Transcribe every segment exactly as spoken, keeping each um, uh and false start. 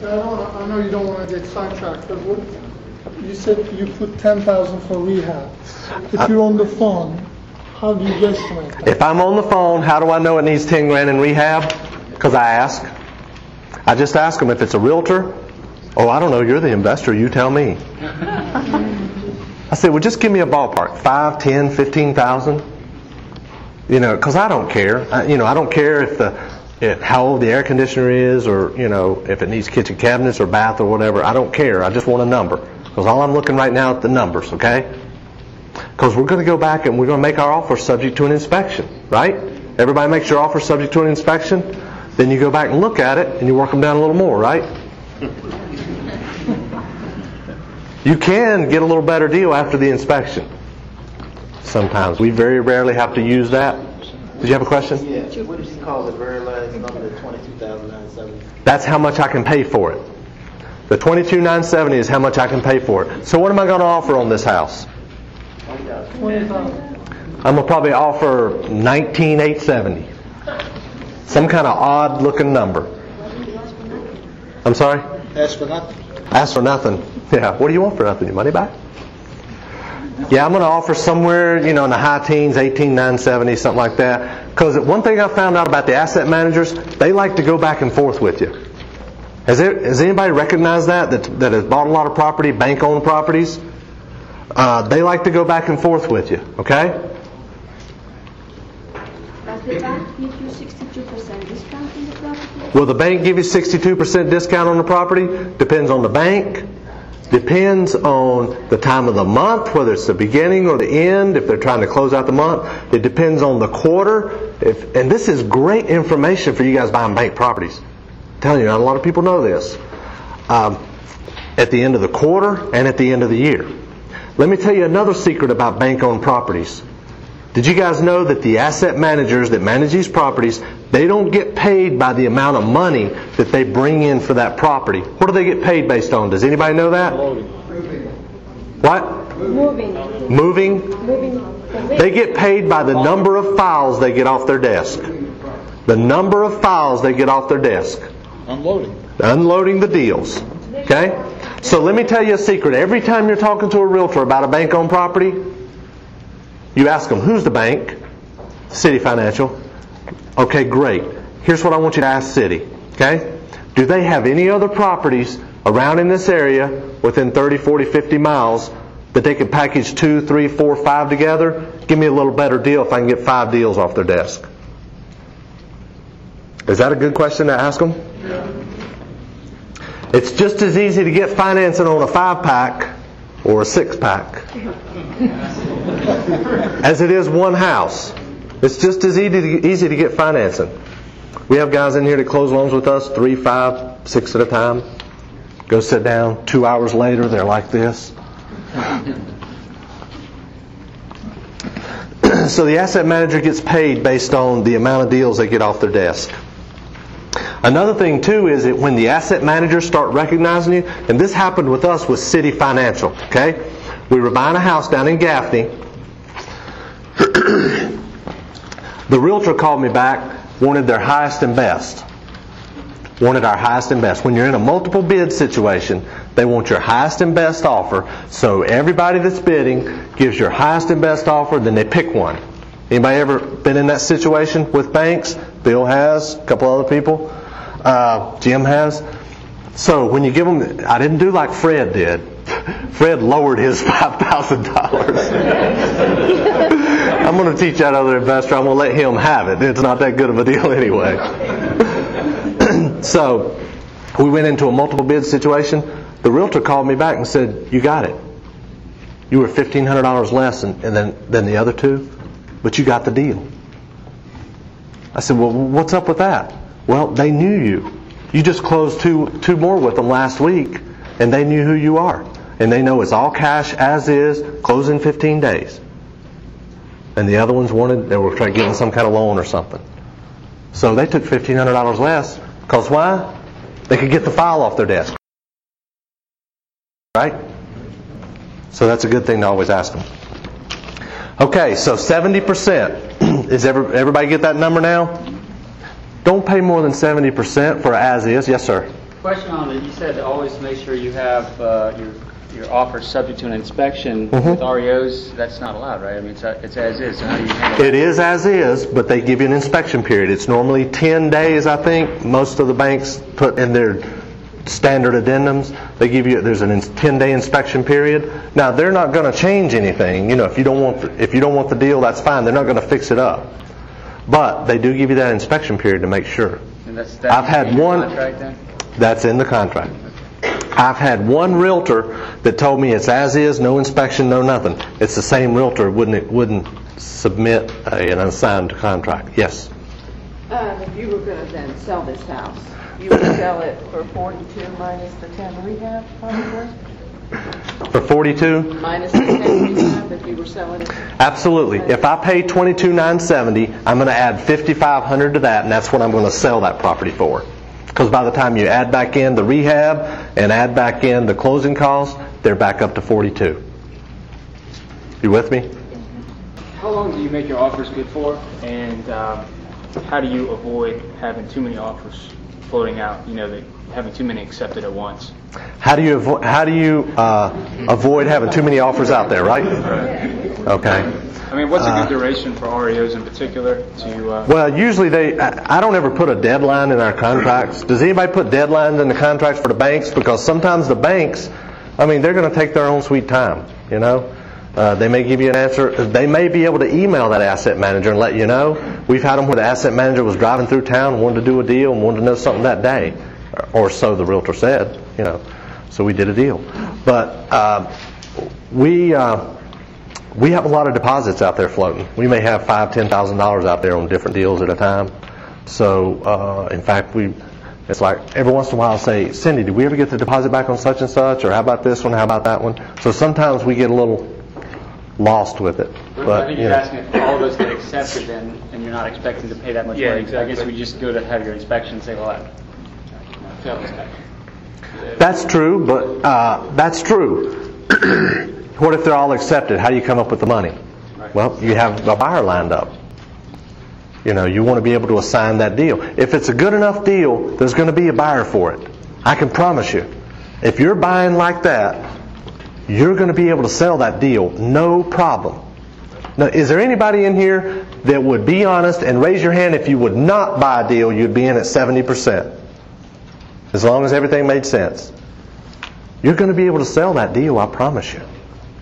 I don't. I know you don't want to get sidetracked, but what you said you put ten thousand for rehab. If you're on the phone, how do you guesstimate that? If I'm on the phone, how do I know it needs ten grand in rehab? Because I ask. I just ask them if it's a realtor. Oh, I don't know. You're the investor. You tell me. I said, well, just give me a ballpark. Five, ten, fifteen thousand. You know, because I don't care. I, you know, I don't care if the if, how old the air conditioner is, or you know, if it needs kitchen cabinets or bath or whatever. I don't care. I just want a number. Because all I'm looking right now at the numbers. Okay. Because we're going to go back and we're going to make our offer subject to an inspection, right? Everybody makes your offer subject to an inspection. Then you go back and look at it and you work them down a little more, right? You can get a little better deal after the inspection. Sometimes. We very rarely have to use that. Did you have a question? Yeah. What did you call the very last number, the twenty-two thousand nine hundred seventy? That's how much I can pay for it. The twenty-two thousand nine hundred seventy is how much I can pay for it. So what am I going to offer on this house? twenty thousand. I'm going to probably offer nineteen thousand eight hundred seventy. Some kind of odd looking number. I'm sorry? Ask for nothing. Ask for nothing. Yeah. What do you want for nothing? Your money back? Yeah, I'm going to offer somewhere, you know, in the high teens, eighteen thousand nine hundred seventy, something like that. Because one thing I found out about the asset managers, they like to go back and forth with you. Has, there, has anybody recognized that, that, that has bought a lot of property, bank-owned properties? Uh, they like to go back and forth with you, okay? Does the bank give you sixty-two percent discount on the property? Will the bank give you sixty-two percent discount on the property? Depends on the bank. Depends on the time of the month, whether it's the beginning or the end, if they're trying to close out the month. It depends on the quarter. If, and this is great information for you guys buying bank properties. I'm telling you, not a lot of people know this. Um, at the end of the quarter and at the end of the year. Let me tell you another secret about bank-owned properties. Did you guys know that the asset managers that manage these properties, they don't get paid by the amount of money that they bring in for that property? What do they get paid based on? Does anybody know that? What? Moving. Moving? Moving. They get paid by the number of files they get off their desk. The number of files they get off their desk. Unloading. Unloading the deals. Okay? So let me tell you a secret. Every time you're talking to a realtor about a bank-owned property, you ask them, who's the bank? City Financial. Okay, great. Here's what I want you to ask City. Okay? Do they have any other properties around in this area within thirty, forty, fifty miles that they could package two, three, four, five together? Give me a little better deal if I can get five deals off their desk. Is that a good question to ask them? Yeah. It's just as easy to get financing on a five-pack or a six-pack as it is one house. It's just as easy to, easy to get financing. We have guys in here that close loans with us, three, five, six at a time. Go sit down. Two hours later, they're like this. So the asset manager gets paid based on the amount of deals they get off their desk. Another thing too is that when the asset managers start recognizing you, and this happened with us with City Financial, okay? We were buying a house down in Gaffney. The realtor called me back, wanted their highest and best. Wanted our highest and best. When you're in a multiple bid situation, they want your highest and best offer. So everybody that's bidding gives your highest and best offer, then they pick one. Anybody ever been in that situation with banks? Bill has, a couple other people. Uh, Jim has. So when you give them, I didn't do like Fred did. Fred lowered his five thousand dollars. I'm going to teach that other investor, I'm going to let him have it. It's not that good of a deal anyway. So we went into a multiple bid situation. The realtor called me back and said, you got it. You were fifteen hundred dollars less than, than, than the other two, but you got the deal. I said, well, what's up with that? Well, they knew you. You just closed two two more with them last week, and they knew who you are. And they know it's all cash as is, close in fifteen days. And the other ones wanted, they were trying to get in some kind of loan or something. So they took fifteen hundred dollars less, because why? They could get the file off their desk. Right? So that's a good thing to always ask them. Okay, so seventy percent. Is every, everybody get that number now? Don't pay more than seventy percent for as is. Yes, sir. Question on it. You said to always make sure you have uh, your your offer subject to an inspection. Mhm. With R E Os, that's not allowed, right? I mean, it's, it's as is. So how do you handle It is as is, but they give you an inspection period. It's normally ten days, I think. Most of the banks put in their standard addendums, they give you, there's a ten-day inspection period. Now, they're not going to change anything. You know, if you don't want the, if you don't want the deal, that's fine. They're not going to fix it up. But they do give you that inspection period to make sure. And that's, that's I've had in your one. contract then? That's in the contract. I've had one realtor that told me it's as is, no inspection, no nothing. It's the same realtor wouldn't it wouldn't submit a, an unsigned contract. Yes. Um, if you were going to then sell this house, you would sell it for forty-two minus the ten rehab, probably? For forty-two? Minus the ten rehab if you were selling it? Absolutely. If I pay twenty-two thousand nine hundred seventy dollars, I'm going to add five thousand five hundred dollars to that, and that's what I'm going to sell that property for. Because by the time you add back in the rehab and add back in the closing costs, they're back up to forty-two. You with me? How long do you make your offers good for, and um, how do you avoid having too many offers floating out? You know, that having too many accepted at once. How do you avoid? How do you uh, avoid having too many offers out there? Right? Okay. I mean, what's a good Uh, duration for R E Os in particular to? Uh, Well, usually they. I I don't ever put a deadline in our contracts. Does anybody put deadlines in the contracts for the banks? Because sometimes the banks, I mean, they're going to take their own sweet time. You know, uh, they may give you an answer. They may be able to email that asset manager and let you know. We've had them where the asset manager was driving through town and wanted to do a deal and wanted to know something that day, or so the realtor said. You know, so we did a deal. But uh, we. Uh, We have a lot of deposits out there floating. We may have five, ten thousand dollars out there on different deals at a time. So, uh, in fact, we it's like every once in a while I'll say, Cindy, did we ever get the deposit back on such and such? Or how about this one? How about that one? So sometimes we get a little lost with it. I But think you you're know, asking if all of those get accepted then, and you're not expecting to pay that much Yeah, money. exactly. I guess we just go to have your inspection and say, well, I failed inspection. that's true. But uh, that's true. What if they're all accepted? How do you come up with the money? Well, you have a buyer lined up. You know, you want to be able to assign that deal. If it's a good enough deal, there's going to be a buyer for it. I can promise you. If you're buying like that, you're going to be able to sell that deal, no problem. Now, is there anybody in here that would be honest and raise your hand if you would not buy a deal, you'd be in at seventy percent? As long as everything made sense. You're going to be able to sell that deal, I promise you.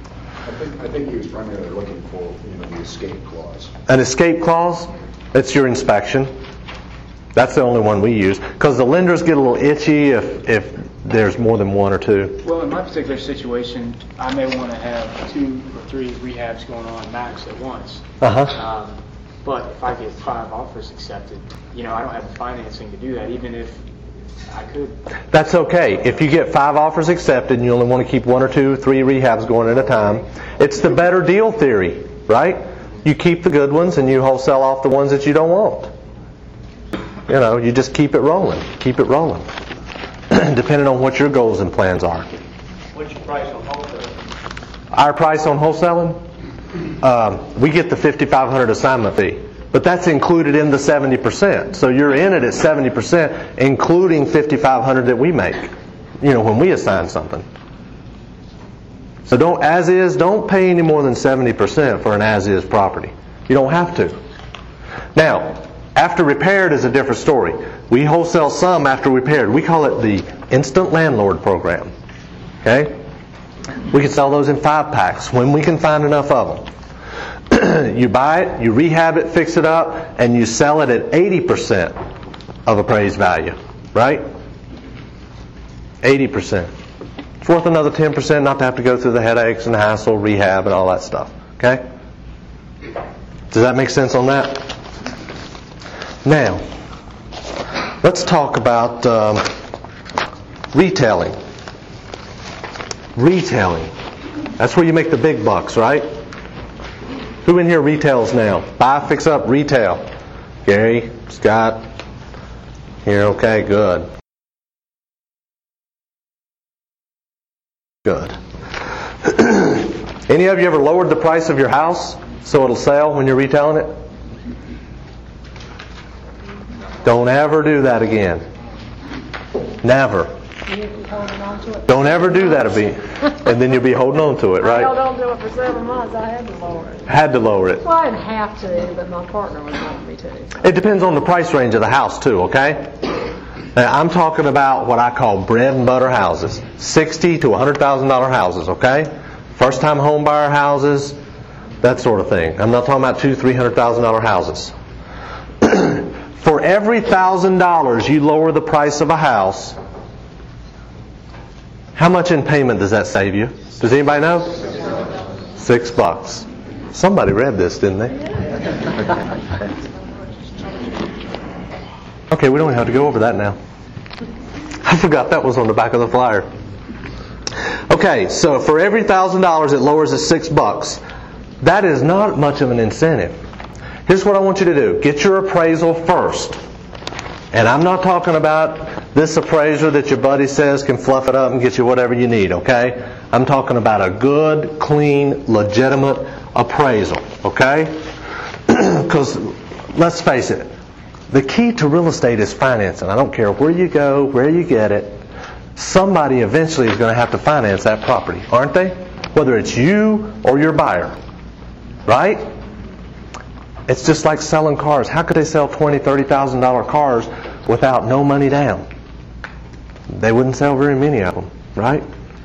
I think, I think he was primarily looking for, you know, the escape clause. An escape clause, it's your inspection. That's the only one we use. Because the lenders get a little itchy if, if there's more than one or two. well, in my particular situation, I may want to have two or three rehabs going on max at once. Uh-huh. Um, but if I get five offers accepted, you know, I don't have the financing to do that, even if I could. That's okay. If you get five offers accepted and you only want to keep one or two, three rehabs going at a time, it's the better deal theory, right? You keep the good ones and you wholesale off the ones that you don't want. You know, you just keep it rolling. Keep it rolling. Depending on what your goals and plans are. What's your price on wholesale? Our price on wholesaling? Um, we get the fifty-five hundred dollars assignment fee. But that's included in the seventy percent. So you're in it at seventy percent, including fifty-five hundred dollars that we make, you know, when we assign something. So don't, as is, don't pay any more than seventy percent for an as-is property. You don't have to. Now, after repaired is a different story. We wholesale some after repaired. We call it the instant landlord program. Okay? We can sell those in five packs when we can find enough of them. You buy it, you rehab it, fix it up, and you sell it at eighty percent of appraised value. Right? eighty percent. It's worth another ten percent not to have to go through the headaches and the hassle, rehab, and all that stuff. Okay? Does that make sense on that? Now, let's talk about um, retailing. Retailing. That's where you make the big bucks, right? Who in here retails now? Buy, fix up, retail. Gary, Scott. Here, okay, good. Good. Any of you ever lowered the price of your house so it'll sell when you're retailing it? Don't ever do that again. Never. You'll be holding on to it. Don't ever do that, Abby. And then you'll be holding on to it, I held right? on to it for seven months. I had to lower it. Had to lower it. Well, I didn't have to, but my partner was wanting me to. So. It depends on the price range of the house too, okay? Now, I'm talking about what I call bread and butter houses. sixty to one hundred thousand dollars houses, okay? First time home buyer houses, that sort of thing. I'm not talking about two, three hundred thousand dollars houses. For every thousand dollars you lower the price of a house, how much in payment does that save you? Does anybody know? Six bucks. Somebody read this, didn't they? Okay, we don't have to go over that now. I forgot that was on the back of the flyer. Okay, so for every thousand dollars it lowers it six bucks. That is not much of an incentive. Here's what I want you to do. Get your appraisal first. And I'm not talking about this appraiser that your buddy says can fluff it up and get you whatever you need, okay? I'm talking about a good, clean, legitimate appraisal, okay? Because let's face it, the key to real estate is financing. I don't care where you go, where you get it. Somebody eventually is going to have to finance that property, aren't they? Whether it's you or your buyer, right? It's just like selling cars. How could they sell twenty thousand dollars, thirty thousand dollars cars without no money down? They wouldn't sell very many of them, right?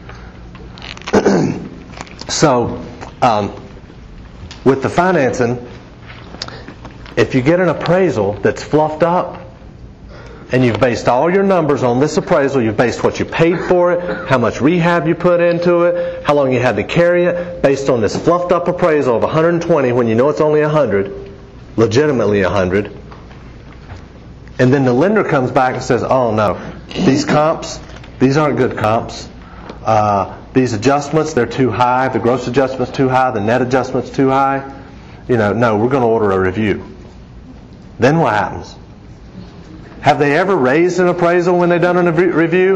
So, um, with the financing, if you get an appraisal that's fluffed up, and you've based all your numbers on this appraisal, you've based what you paid for it, how much rehab you put into it, how long you had to carry it, based on this fluffed up appraisal of one hundred twenty when you know it's only one hundred, legitimately one hundred, and then the lender comes back and says, oh no, these comps, these aren't good comps. Uh, these adjustments, they're too high. The gross adjustment's too high. The net adjustment's too high. You know, no, we're going to order a review. Then what happens? Have they ever raised an appraisal when they've done a re- review?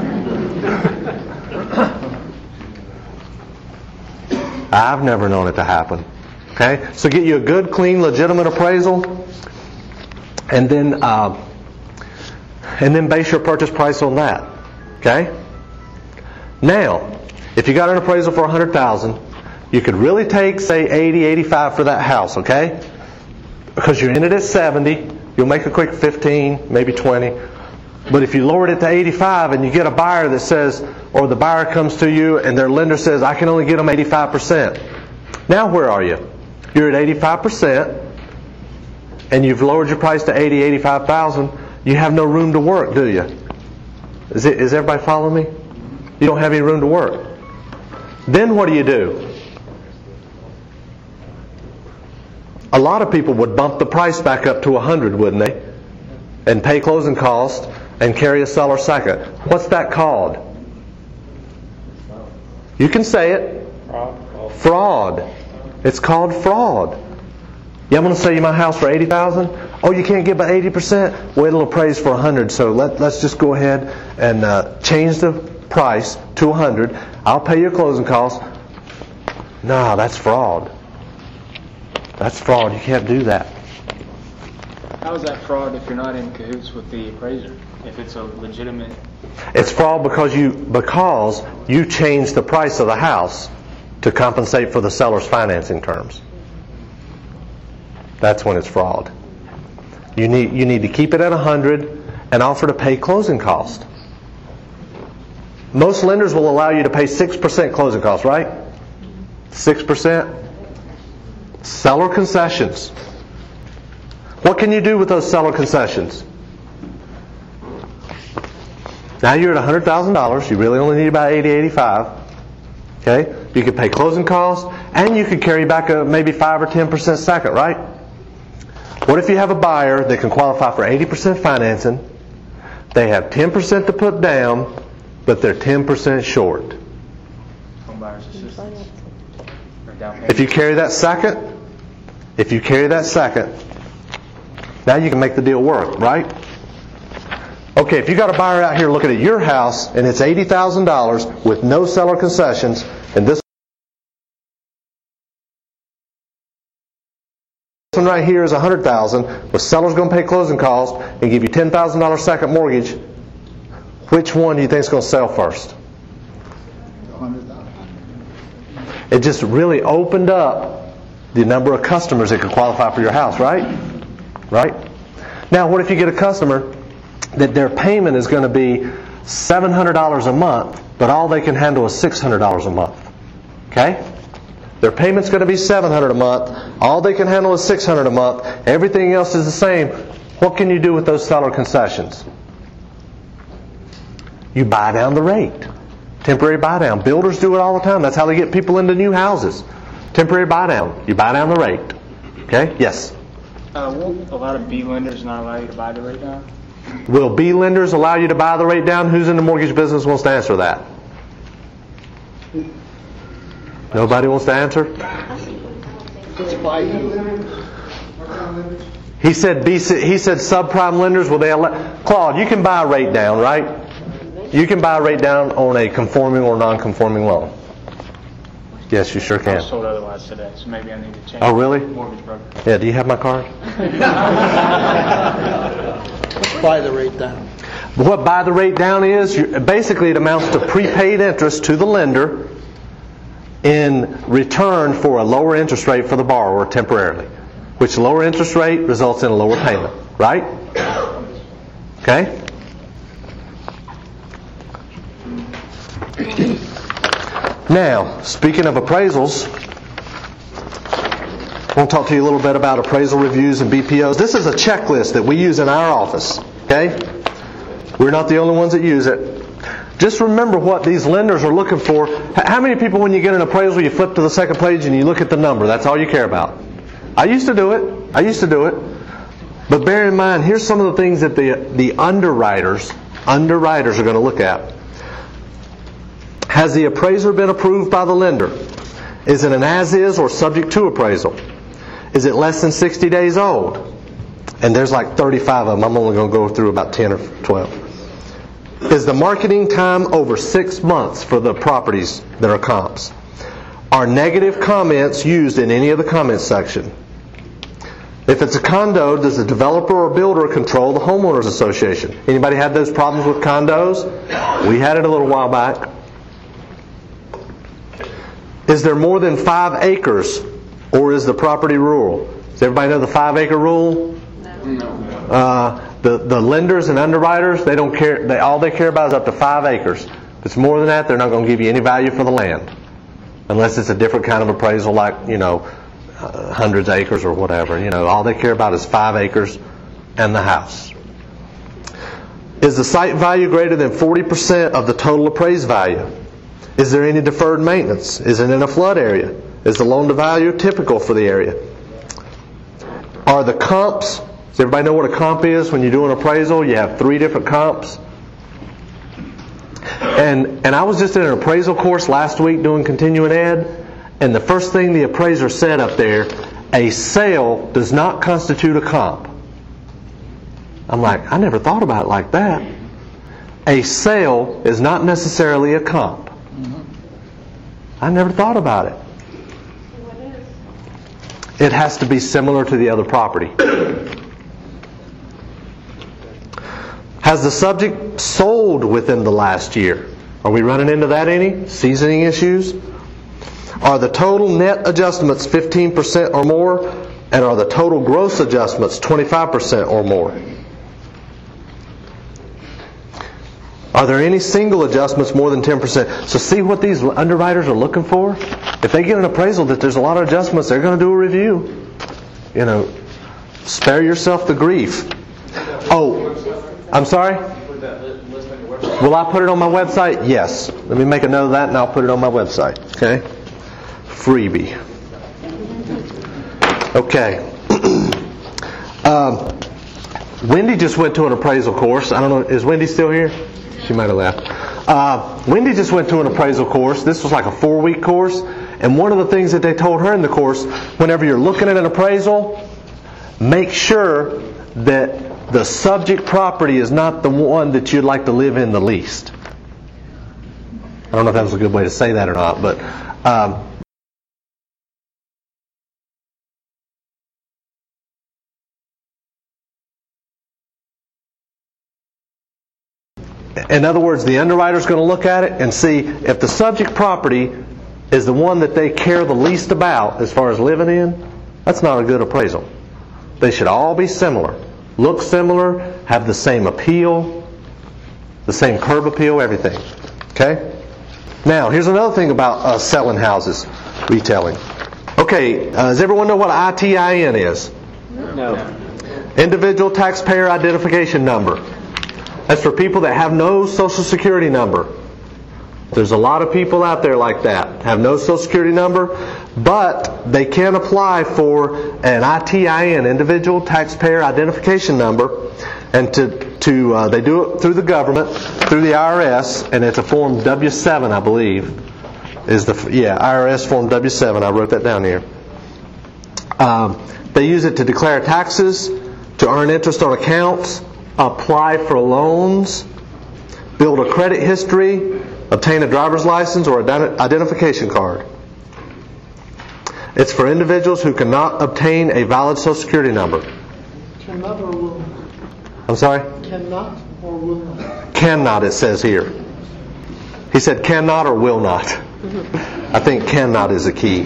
I've never known it to happen. Okay, so get you a good, clean, legitimate appraisal, and then uh, and then base your purchase price on that. Okay. Now, if you got an appraisal for one hundred thousand dollars, you could really take, say, eighty, eighty-five for that house. Okay, because you're in it at seventy, you'll make a quick fifteen, maybe twenty. But if you lowered it to eighty-five and you get a buyer that says, or the buyer comes to you and their lender says, I can only get them eighty-five percent. Now where are you? You're at eighty-five percent and you've lowered your price to eighty, eighty-five thousand. You have no room to work, do you? Is, it, is everybody following me? You don't have any room to work. Then what do you do? A lot of people would bump the price back up to one hundred, wouldn't they? And pay closing costs and carry a seller second. What's that called? You can say it. Fraud. Fraud. It's called fraud. Yeah, I'm going to sell you my house for eighty thousand dollars. Oh, you can't get by eighty percent? Well, it'll appraise for one hundred. So let, let's just go ahead and uh, change the price to one hundred. I'll pay your closing costs. No, that's fraud. That's fraud. You can't do that. How is that fraud if you're not in cahoots with the appraiser? If it's a legitimate... It's fraud because you because you changed the price of the house to compensate for the seller's financing terms. That's when it's fraud. You need you need to keep it at one hundred and offer to pay closing cost. Most lenders will allow you to pay six percent closing costs, right? six percent. Seller concessions. What can you do with those seller concessions? Now you're at one hundred thousand dollars. You really only need about eighty, eighty-five. Okay? You could pay closing costs, and you could carry back a maybe five or ten percent second, right? What if you have a buyer that can qualify for eighty percent financing? They have ten percent to put down, but they're ten percent short. Home buyer's assistance. Or down payment. If you carry that second, if you carry that second, now you can make the deal work, right? Okay, if you got a buyer out here looking at your house and it's eighty thousand dollars with no seller concessions, and this one right here is one hundred thousand dollars, with seller's going to pay closing costs and give you ten thousand dollars second mortgage, which one do you think is going to sell first? It just really opened up the number of customers that could qualify for your house, right? Right? Now, what if you get a customer that their payment is going to be seven hundred dollars a month, but all they can handle is six hundred dollars a month? Okay? Their payment's going to be seven hundred dollars a month. All they can handle is six hundred dollars a month. Everything else is the same. What can you do with those seller concessions? You buy down the rate. Temporary buy down. Builders do it all the time. That's how they get people into new houses. Temporary buy down. You buy down the rate. Okay? Yes? Uh, won't a lot of B lenders not allow you to buy the rate down? Will B lenders allow you to buy the rate down? Who's in the mortgage business wants to answer that? Nobody wants to answer? He said B, he said subprime lenders, will they allow? Claude, you can buy a rate down, right? You can buy a rate down on a conforming or non-conforming loan. Yes, you sure I can. was told otherwise today, so maybe I need to change. Oh, really? Mortgage broker. Yeah, do you have my card? Buy the rate down. What buy the rate down is, you, basically it amounts to prepaid interest to the lender in return for a lower interest rate for the borrower temporarily, which lower interest rate results in a lower payment, right? Okay? Now, speaking of appraisals, I want to talk to you a little bit about appraisal reviews and B P Os. This is a checklist that we use in our office. Okay? We're not the only ones that use it. Just remember what these lenders are looking for. How many people, when you get an appraisal, you flip to the second page and you look at the number? That's all you care about. I used to do it. I used to do it. But bear in mind, here's some of the things that the the underwriters underwriters are going to look at. Has the appraiser been approved by the lender? Is it an as-is or subject to appraisal? Is it less than sixty days old? And there's like thirty-five of them. I'm only going to go through about ten or twelve. Is the marketing time over six months for the properties that are comps? Are negative comments used in any of the comments section? If it's a condo, does the developer or builder control the homeowners association? Anybody had those problems with condos? We had it a little while back. Is there more than five acres, or is the property rural? Does everybody know the five acre rule? No. Uh, the the lenders and underwriters, they don't care. They all they care about is up to five acres. If it's more than that, they're not going to give you any value for the land, unless it's a different kind of appraisal, like you know, uh, hundreds of acres or whatever. You know, all they care about is five acres and the house. Is the site value greater than forty percent of the total appraised value? Is there any deferred maintenance? Is it in a flood area? Is the loan to value typical for the area? Are the comps, does everybody know what a comp is? When you do an appraisal, you have three different comps. And and I was just in an appraisal course last week doing continuing ed, and the first thing the appraiser said up there, a sale does not constitute a comp. I'm like, I never thought about it like that. A sale is not necessarily a comp. I never thought about it. It has to be similar to the other property. Has the subject sold within the last year? Are we running into that any? Seasoning issues? Are the total net adjustments fifteen percent or more? And are the total gross adjustments twenty-five percent or more? Are there any single adjustments more than ten percent? So see what these underwriters are looking for? If they get an appraisal that there's a lot of adjustments, they're going to do a review. You know, spare yourself the grief. Oh, I'm sorry? Will I put it on my website? Yes. Let me make a note of that and I'll put it on my website. Okay? Freebie. Okay. um, Wendy just went to an appraisal course. I don't know, is Wendy still here? She might have left. Uh, Wendy just went to an appraisal course. This was like a four-week course. And one of the things that they told her in the course, whenever you're looking at an appraisal, make sure that the subject property is not the one that you'd like to live in the least. I don't know if that was a good way to say that or not, but um, In other words, the underwriter's going to look at it and see if the subject property is the one that they care the least about as far as living in. That's not a good appraisal. They should all be similar, look similar, have the same appeal, the same curb appeal, everything. Okay? Now, here's another thing about uh, selling houses, retailing. Okay, uh, does everyone know what I T I N is? No. Individual Taxpayer Identification Number. That's for people that have no Social Security number. There's a lot of people out there like that, have no Social Security number, but they can apply for an I T I N, Individual Taxpayer Identification Number, and to, to uh, they do it through the government, through the I R S, and it's a Form W seven, I believe, is the, yeah, I R S Form W seven, I wrote that down here. Um, they use it to declare taxes, to earn interest on accounts, apply for loans, build a credit history, obtain a driver's license or ident- identification card. It's for individuals who cannot obtain a valid Social Security number. Cannot or will not? I'm sorry? Cannot or will not? Cannot, it says here. He said cannot or will not. I think cannot is a key.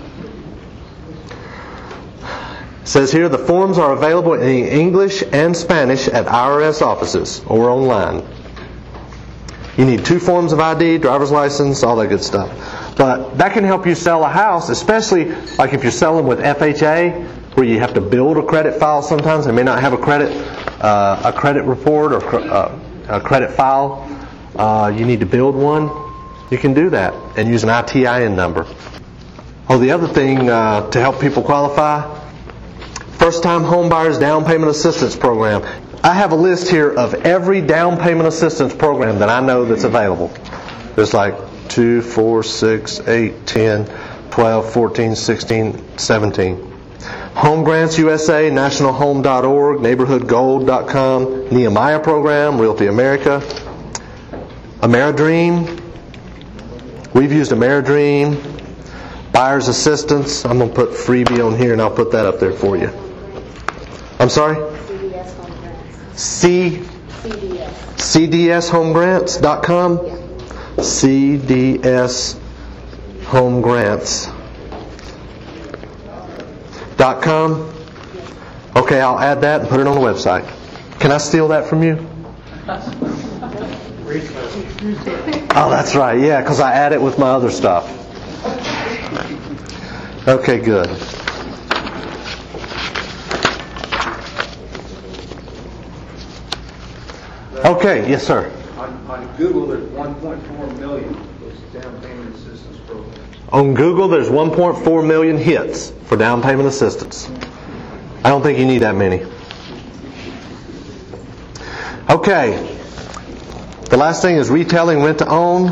It says here the forms are available in English and Spanish at I R S offices or online. You need two forms of I D, driver's license, all that good stuff. But that can help you sell a house, especially like if you're selling with F H A, where you have to build a credit file sometimes. They may not have a credit uh, a credit report or uh, a credit file. Uh, you need to build one. You can do that and use an I T I N number. Oh, the other thing uh, to help people qualify, First-time home buyers down payment assistance program. I have a list here of every down payment assistance program that I know that's available. There's like two, four, six, eight, ten, twelve, fourteen, sixteen, seventeen. Home Grants U S A, national home dot org, neighborhood gold dot com, Nehemiah Program, Realty America, AmeriDream. We've used AmeriDream. Buyer's Assistance. I'm going to put freebie on here and I'll put that up there for you. I'm sorry? C D S Home Grants. C C D S. C D S home grants dot com? Yeah. C D S home grants dot com? Okay, I'll add that and put it on the website. Can I steal that from you? Oh, that's right. Yeah, because I add it with my other stuff. Okay, good. Okay, yes, sir. On, on Google, there's one point four million for down payment assistance programs. On Google, there's one point four million hits for down payment assistance. I don't think you need that many. Okay. The last thing is retailing rent to own.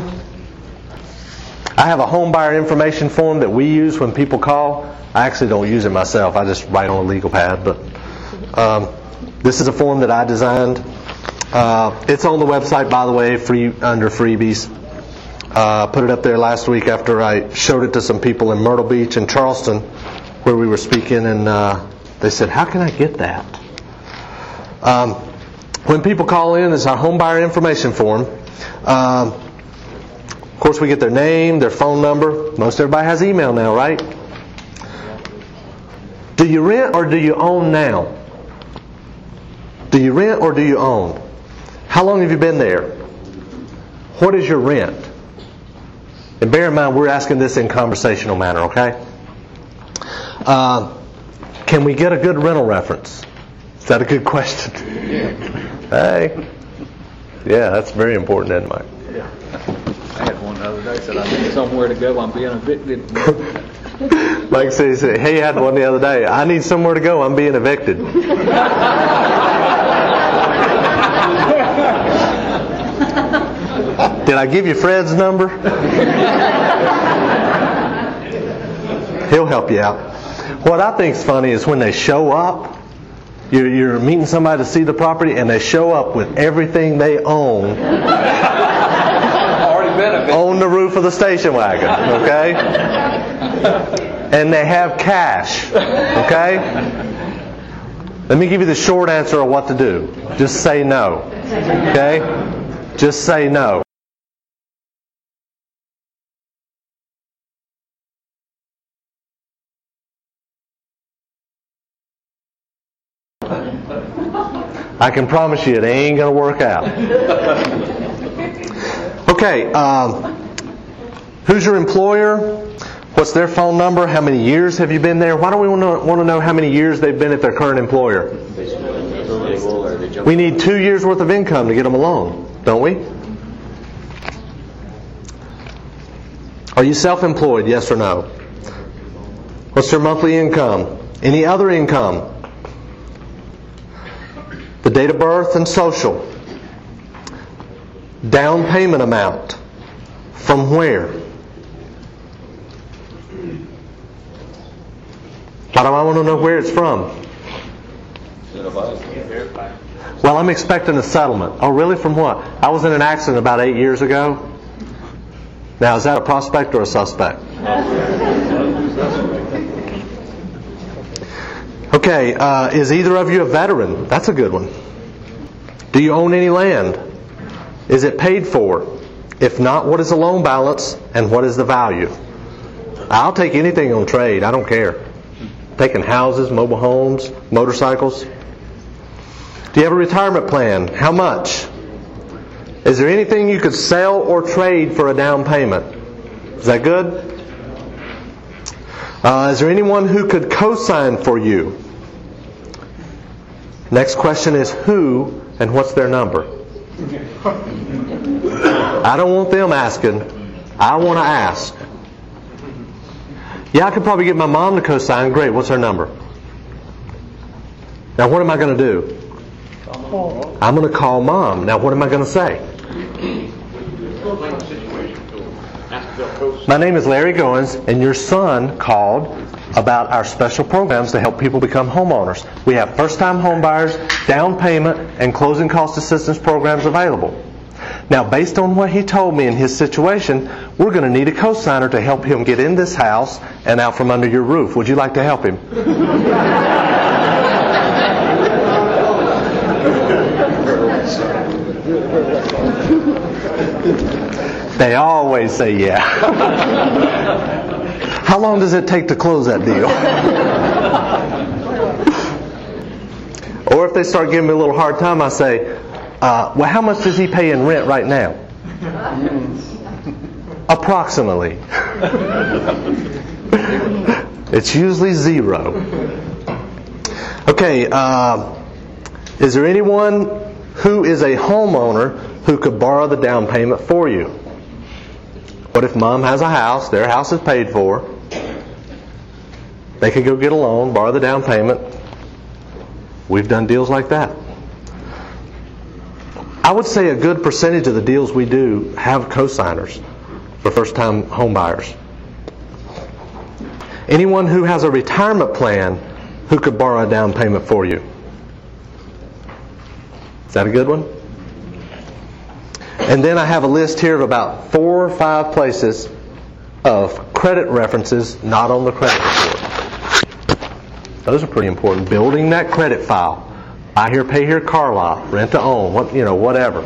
I have a home buyer information form that we use when people call. I actually don't use it myself. I just write on a legal pad. But um, this is a form that I designed. Uh, it's on the website, by the way, free under freebies. Uh, put it up there last week after I showed it to some people in Myrtle Beach and Charleston, where we were speaking, and uh, they said, "How can I get that?" Um, when people call in, it's our home buyer information form. Um, of course, we get their name, their phone number. Most everybody has email now, right? Do you rent or do you own now? Do you rent or do you own? How long have you been there? What is your rent? And bear in mind, we're asking this in conversational manner, okay? Uh, can we get a good rental reference? Is that a good question? Hey. Yeah, that's very important, isn't it, Mike? Yeah. I had one the other day said I need somewhere to go. I'm being evicted. Mike said, he said, hey, you had one the other day. I need somewhere to go. I'm being evicted. Did I give you Fred's number? He'll help you out. What I think's funny is when they show up, you're, you're meeting somebody to see the property, and they show up with everything they own on the roof of the station wagon, okay? And they have cash, okay? Let me give you the short answer of what to do. Just say no, okay? just say no. I can promise you it ain't going to work out. Okay, um, who's your employer? What's their phone number? How many years have you been there? Why don't we want to, want to know how many years they've been at their current employer? We need two years worth of income to get them a loan, don't we? Are you self-employed, yes or no? What's their monthly income? Any other income? The date of birth and social. Down payment amount. From where? Why do I want to know where it's from? Well, I'm expecting a settlement. Oh, really? From what? I was in an accident about eight years ago. Now, is that a prospect or a suspect? Okay, uh, is either of you a veteran? That's a good one. Do you own any land? Is it paid for? If not, what is the loan balance and what is the value? I'll take anything on trade. I don't care. Taking houses, mobile homes, motorcycles. Do you have a retirement plan? How much? Is there anything you could sell or trade for a down payment? Is that good? Uh, is there anyone who could co-sign for you? Next question is who and what's their number? I don't want them asking. I want to ask. Yeah, I could probably get my mom to co-sign. Great. What's her number? Now, what am I going to do? I'm going to call mom. Now, what am I going to say? My name is Larry Goins, and your son called about our special programs to help people become homeowners. We have first-time home buyers, down payment, and closing cost assistance programs available. Now, based on what he told me in his situation, we're going to need a co-signer to help him get in this house and out from under your roof. Would you like to help him? They always say yeah. How long does it take to close that deal? Or if they start giving me a little hard time, I say, uh, well, how much does he pay in rent right now? Approximately. It's usually zero. Okay, uh, is there anyone who is a homeowner who could borrow the down payment for you? What if mom has a house, their house is paid for, they could go get a loan, borrow the down payment. We've done deals like that. I would say a good percentage of the deals we do have co-signers for first-time home buyers. Anyone who has a retirement plan who could borrow a down payment for you? Is that a good one? And then I have a list here of about four or five places of credit references not on the credit report. Those are pretty important. Building that credit file. Buy here, pay here, car lot, rent to own, what you know, whatever.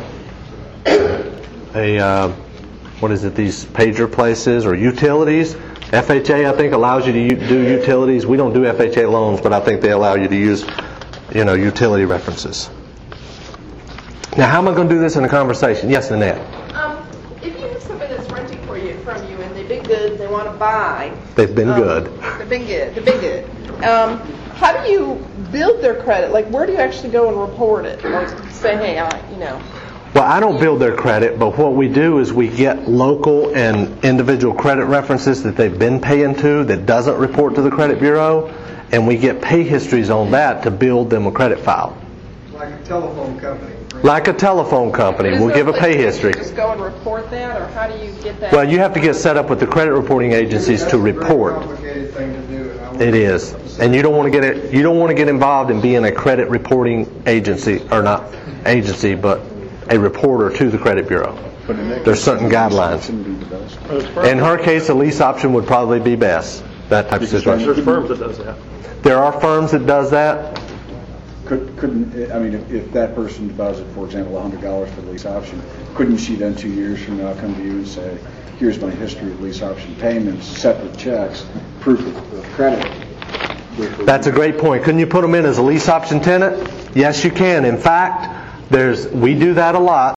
A uh, what is it? These pager places or utilities. F H A, I think, allows you to u- do utilities. We don't do F H A loans, but I think they allow you to use, you know, utility references. Now, how am I going to do this in a conversation? Yes, Nanette. Um, if you have somebody that's renting for you from you and they've been good, they want to buy. They've been um, good. They've been good. They've been good. Um, how do you build their credit? Like, where do you actually go and report it? Or say, hey, I, you know. Well, I don't build their credit, but what we do is we get local and individual credit references that they've been paying to that doesn't report to the credit bureau, and we get pay histories on that to build them a credit file. Like a telephone company. Like a telephone company. We'll give a pay history. Just go and report that, or how do you get that? Well, you have to get set up with the credit reporting agencies to report. That's a very complicated thing to do. and I It is, and you don't want to get it. You don't want to get involved in being a credit reporting agency, or not agency, but a reporter to the credit bureau. There's certain guidelines. In her case, a lease option would probably be best. That type of situation. There's firms that does that. There are firms that does that. Could, couldn't, I mean, if, if that person deposits, for example, one hundred dollars for the lease option, couldn't she then two years from now come to you and say, here's my history of lease option payments, separate checks, proof of, of credit? That's a great point. Couldn't you put them in as a lease option tenant? Yes, you can. In fact, there's we do that a lot.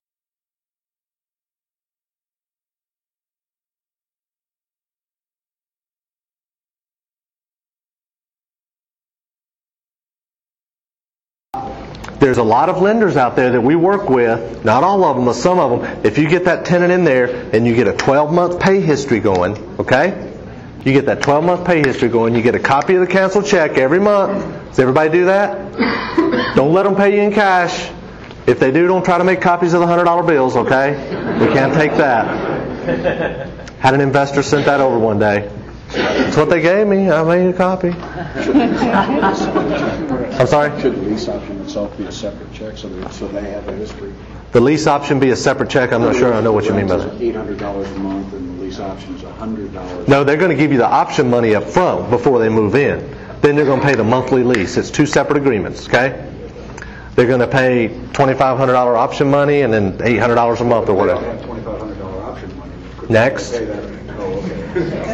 There's a lot of lenders out there that we work with, not all of them, but some of them. If you get that tenant in there and you get a twelve-month pay history going, okay? You get that twelve-month pay history going, you get a copy of the canceled check every month. Does everybody do that? Don't let them pay you in cash. If they do, don't try to make copies of the one hundred dollar bills, okay? We can't take that. Had an investor sent that over one day. That's what they gave me. I made a copy. I'm sorry? Should the lease option itself be a separate check so, that, so they have a history? The lease option be a separate check? I'm not sure I know what you mean by that. eight hundred dollars a month and the lease option is one hundred dollars. No, they're going to give you the option money up front before they move in. Then they're going to pay the monthly lease. It's two separate agreements, okay? They're going to pay twenty-five hundred dollars option money and then eight hundred dollars a month or whatever. twenty-five hundred dollars option money. Next. Oh, okay.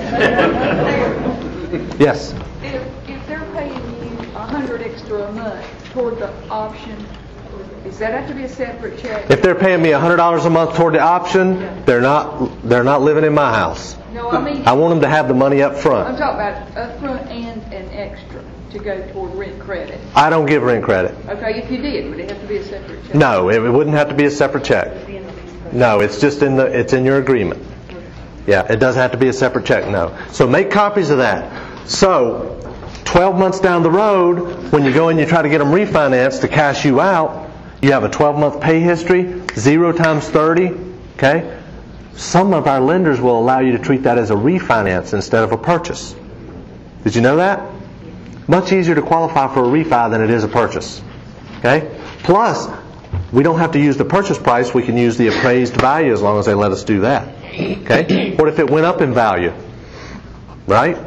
Yes. If, if they're paying you a hundred extra a month toward the option, does that have to be a separate check? If they're paying me one hundred dollars a month toward the option, they're not they're not living in my house. No, I mean, I want them to have the money up I'm front. talking about upfront and an extra to go toward rent credit. I don't give rent credit. Okay, if you did, would it have to be a separate check? No, it wouldn't have to be a separate check. No, it's just in the it's in your agreement. Yeah, it doesn't have to be a separate check, no. So make copies of that. So, twelve months down the road, when you go and you try to get them refinanced to cash you out, you have a twelve-month pay history, zero times thirty, okay? Some of our lenders will allow you to treat that as a refinance instead of a purchase. Did you know that? Much easier to qualify for a refi than it is a purchase, okay? Plus, we don't have to use the purchase price. We can use the appraised value as long as they let us do that. Okay? What if it went up in value? Right?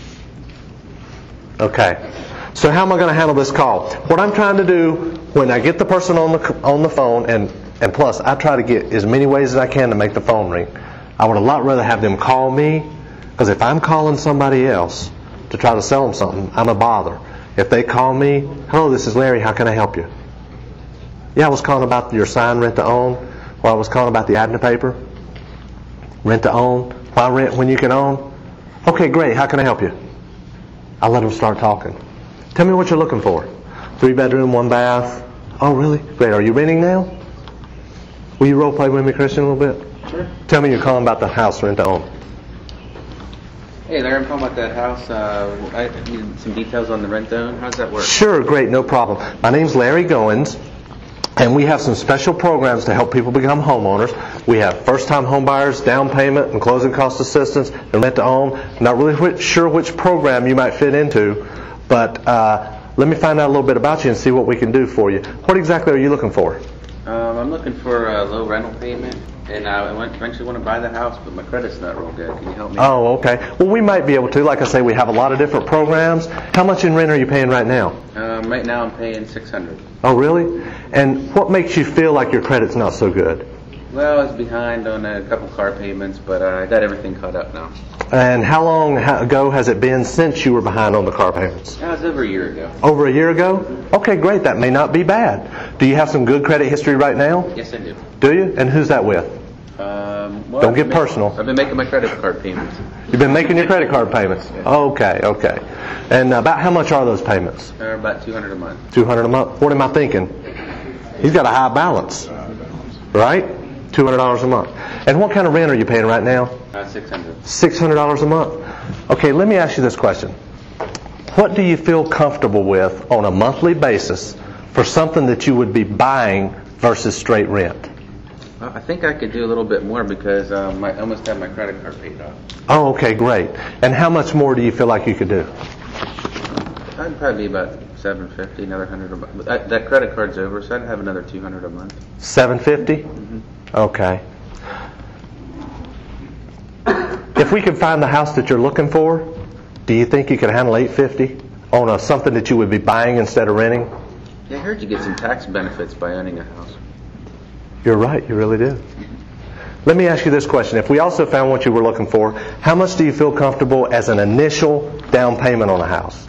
Okay. So how am I going to handle this call? What I'm trying to do when I get the person on the on the phone, and, and plus I try to get as many ways as I can to make the phone ring. I would a lot rather have them call me, because if I'm calling somebody else to try to sell them something, I'm a bother. If they call me, hello, this is Larry, how can I help you? Yeah, I was calling about your sign rent to own, or I was calling about the ad in the paper. Rent to own. Why rent when you can own? Okay, great. How can I help you? I'll let them start talking. Tell me what you're looking for. Three bedroom, one bath. Oh, really? Great. Are you renting now? Will you role play with me, Christian, a little bit? Sure. Tell me you're calling about the house rent to own. Hey, Larry, I'm calling about that house. Uh, I need some details on the rent to own. How does that work? Sure, great, no problem. My name's Larry Goins. And we have some special programs to help people become homeowners. We have first-time home buyers, down payment, and closing cost assistance, and rent to own. Not really which, sure which program you might fit into, but uh, let me find out a little bit about you and see what we can do for you. What exactly are you looking for? Um, I'm looking for a low rental payment, and I eventually want to buy the house, but my credit's not real good. Can you help me? Oh, okay. Well, we might be able to. Like I say, we have a lot of different programs. How much in rent are you paying right now? Um, right now I'm paying six hundred dollars. Oh, really? And what makes you feel like your credit's not so good? Well, I was behind on a couple car payments, but uh, I got everything caught up now. And how long ago has it been since you were behind on the car payments? That was over a year ago. Over a year ago? Okay, great. That may not be bad. Do you have some good credit history right now? Yes, I do. Do you? And who's that with? Um, well, Don't I've get been personal. Making, I've been making my credit card payments. You've been making your credit card payments? Okay, okay. And about how much are those payments? They're about two hundred dollars a month. two hundred dollars a month? What am I thinking? He's got a high balance, right? two hundred dollars a month. And what kind of rent are you paying right now? Uh, six hundred dollars. six hundred dollars a month. Okay, let me ask you this question. What do you feel comfortable with on a monthly basis for something that you would be buying versus straight rent? Well, I think I could do a little bit more because um, I almost have my credit card paid off. Oh, okay, great. And how much more do you feel like you could do? I'd probably be about seven fifty, another hundred a month. But that, that credit card's over, so I'd have another two hundred a month. seven fifty? Mm-hmm. Okay. If we could find the house that you're looking for, do you think you could handle eight fifty on a, something that you would be buying instead of renting? Yeah, I heard you get some tax benefits by owning a house. You're right, you really do. Let me ask you this question. If we also found what you were looking for, how much do you feel comfortable as an initial down payment on a house?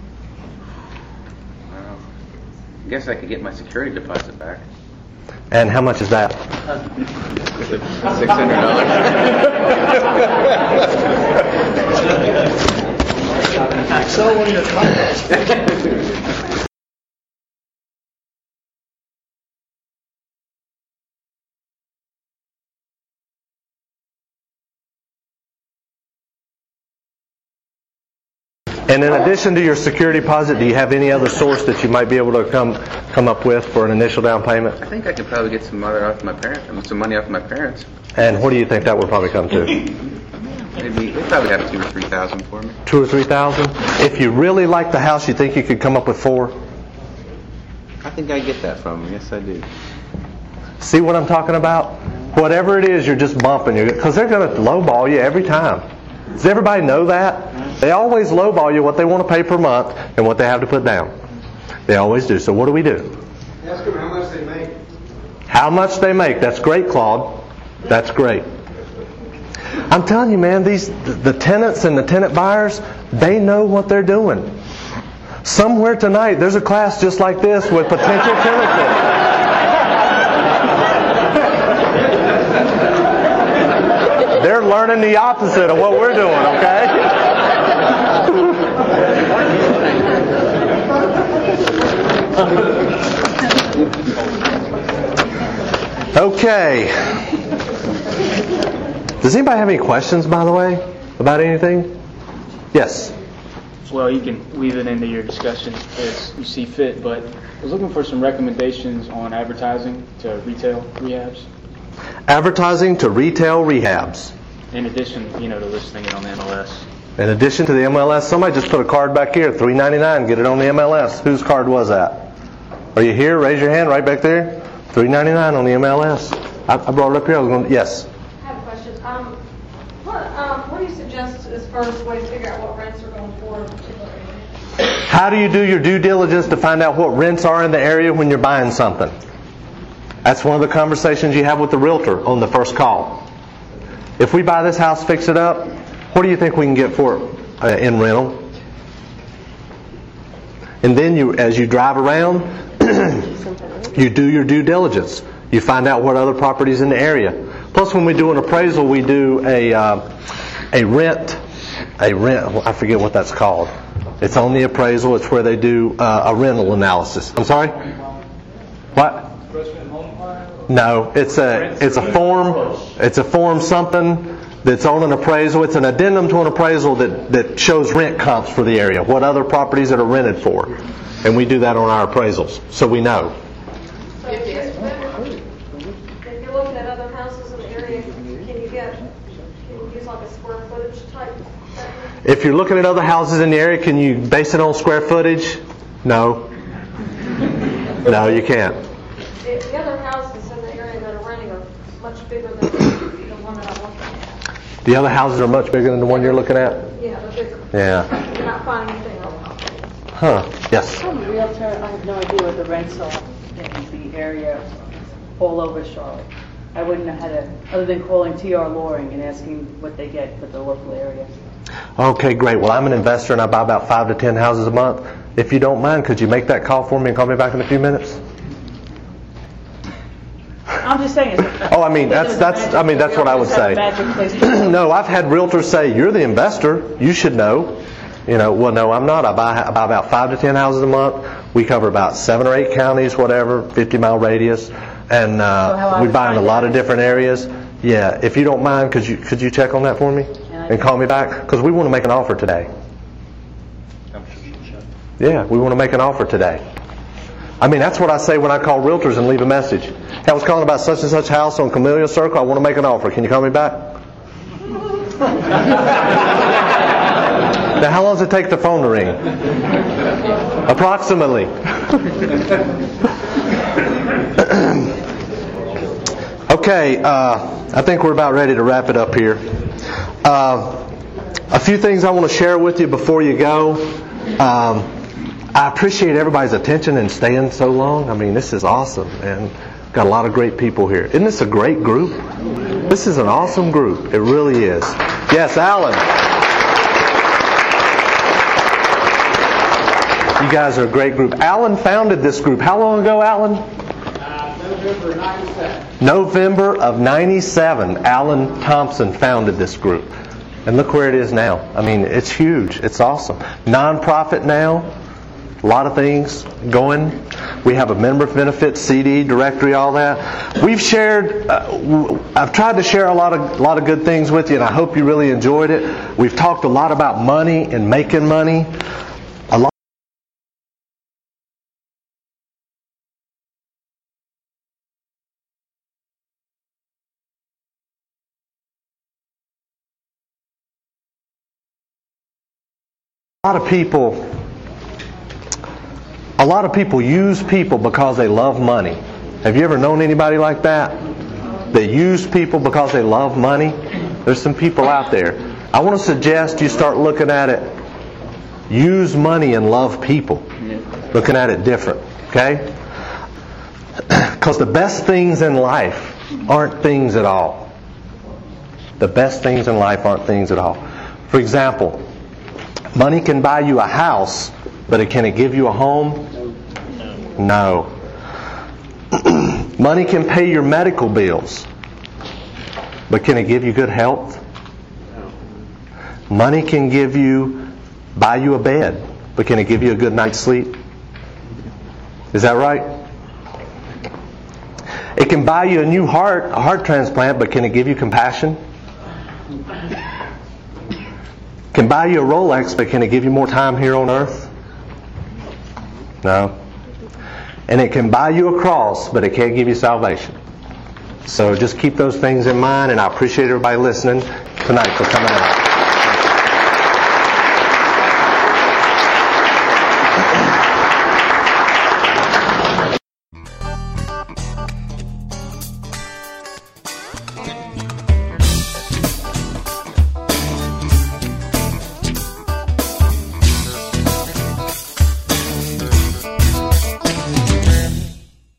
Well, I guess I could get my security deposit back. And how much is that? Six hundred dollars. Sell one of your condos. And in addition to your security deposit, do you have any other source that you might be able to come come up with for an initial down payment? I think I could probably get some money off my parents. I mean, some money off my parents. And what do you think that would probably come to? Maybe they probably have two or three thousand for me. Two or three thousand? If you really like the house, you think you could come up with four? I think I get that from them. Yes, I do. See what I'm talking about? Whatever it is, you're just bumping you because they're going to lowball you every time. Does everybody know that? They always lowball you what they want to pay per month and what they have to put down. They always do. So what do we do? Ask them how much they make. How much they make. That's great, Claude. That's great. I'm telling you, man, these the tenants and the tenant buyers, they know what they're doing. Somewhere tonight, there's a class just like this with potential tenants. They're learning the opposite of what we're doing, okay? Okay. Does anybody have any questions, by the way, about anything? Yes. Well, you can weave it into your discussion as you see fit, but I was looking for some recommendations on advertising to retail rehabs. Advertising to retail rehabs. In addition, you know, to listing it on the M L S. In addition to the M L S, somebody just put a card back here, three ninety-nine, get it on the M L S. Whose card was that? Are you here? Raise your hand right back there. three ninety-nine on the M L S. I, I brought it up here. I was going to, yes. I have a question. Um, what, um, what do you suggest as far as way to figure out what rents are going for in a particular area? How do you do your due diligence to find out what rents are in the area when you're buying something? That's one of the conversations you have with the realtor on the first call. If we buy this house, fix it up, what do you think we can get for it uh, in rental? And then you, as you drive around, you do your due diligence. You find out what other properties in the area. Plus, when we do an appraisal, we do a uh, a rent, a rent. I forget what that's called. It's on the appraisal. It's where they do uh, a rental analysis. I'm sorry. What? No, it's a it's a form. It's a form something that's on an appraisal. It's an addendum to an appraisal that that shows rent comps for the area. What other properties that are rented for, and we do that on our appraisals, so we know. So if you're looking at other houses in the area, can you get, can you use like a square footage type thing? If you're looking at other houses in the area, can you base it on square footage? No. No, you can't. The, the other houses in the area that are renting are much bigger than the one that I'm looking at. The other houses are much bigger than the one you're looking at? Yeah, they're bigger. Yeah. You're not finding anything wrong. Huh. Yes. I'm a realtor. I have no idea what the rents are in the area all over Charlotte. I wouldn't know how to, other than calling T R Loring and asking what they get for the local area. Okay, great. Well, I'm an investor and I buy about five to ten houses a month. If you don't mind, could you make that call for me and call me back in a few minutes? I'm just saying. Oh, I mean, that's that's. I mean, that's what I would say. No, I've had realtors say, "You're the investor. You should know." You know, well, no, I'm not. I buy, I buy about five to ten houses a month. We cover about seven or eight counties, whatever, fifty mile radius, and uh, so we buy in a lot of different areas. Yeah, if you don't mind, could you could you check on that for me and call me back? Because we want to make an offer today. Yeah, we want to make an offer today. I mean, that's what I say when I call realtors and leave a message. Hey, I was calling about such and such house on Camellia Circle. I want to make an offer. Can you call me back? Now, how long does it take the phone to ring? Approximately. Okay, uh, I think we're about ready to wrap it up here. Uh, a few things I want to share with you before you go. Um, I appreciate everybody's attention and staying so long. I mean, this is awesome, man. Got a lot of great people here. Isn't this a great group? This is an awesome group. It really is. Yes, Alan. You guys are a great group. Alan founded this group. How long ago, Alan? Uh, November ninety-seven. November of ninety-seven, Alan Thompson founded this group. And look where it is now. I mean, it's huge. It's awesome. Non-profit now. A lot of things going. We have a member benefits C D directory, all that. We've shared, uh, I've tried to share a lot of a lot of good things with you, and I hope you really enjoyed it. We've talked a lot about money and making money. A lot A lot of people, a lot of people use people because they love money. Have you ever known anybody like that? That use people because they love money? There's some people out there. I want to suggest you start looking at it. Use money and love people. Looking at it different. Okay? Because the best things in life aren't things at all. The best things in life aren't things at all. For example, money can buy you a house, but can it give you a home? No. Money can pay your medical bills, but can it give you good health? Money can give you, buy you a bed, but can it give you a good night's sleep? Is that right? It can buy you a new heart, a heart transplant, but can it give you compassion? Can buy you a Rolex, but can it give you more time here on earth? No. And it can buy you a cross, but it can't give you salvation. So just keep those things in mind, and I appreciate everybody listening tonight for coming out.